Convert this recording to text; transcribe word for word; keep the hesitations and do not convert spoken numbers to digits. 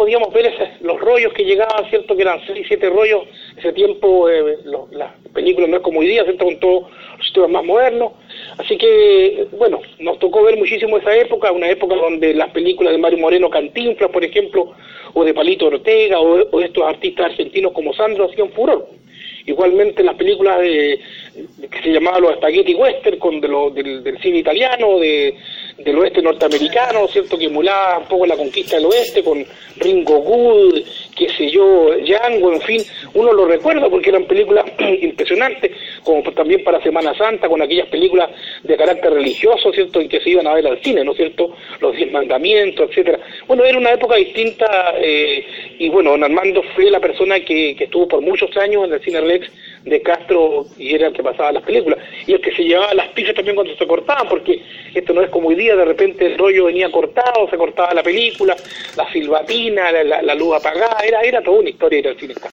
podíamos ver ese, los rollos que llegaban, ¿cierto? Que eran seis, siete rollos. Ese tiempo, eh, lo, las películas no es como hoy día, ¿cierto? Con todos los sistemas más modernos. Así que, bueno, nos tocó ver muchísimo esa época, una época donde las películas de Mario Moreno Cantinflas, por ejemplo, o de Palito Ortega, o, o estos artistas argentinos como Sandro hacían furor. Igualmente las películas de, de que se llamaban los spaghetti western, con de lo, del, del cine italiano, de, del oeste norteamericano, ¿cierto? Que emulaba un poco la conquista del oeste, con Ringo Good, qué sé yo, Django, en fin, uno lo recuerda porque eran películas impresionantes, como también para Semana Santa, con aquellas películas de carácter religioso, ¿cierto? En que se iban a ver al cine, ¿no es cierto? Los Diez Mandamientos, etcétera. Bueno, era una época distinta, eh, y bueno, don Armando fue la persona que, que estuvo por muchos años en el Cine Rex de Castro, y era el que pasaba las películas, y el que se llevaba las pizzas también cuando se cortaban, porque esto no es como hoy día, de repente el rollo venía cortado, se cortaba la película, la silbatina, la, la, la luz apagada, era, era toda una historia ir al cine.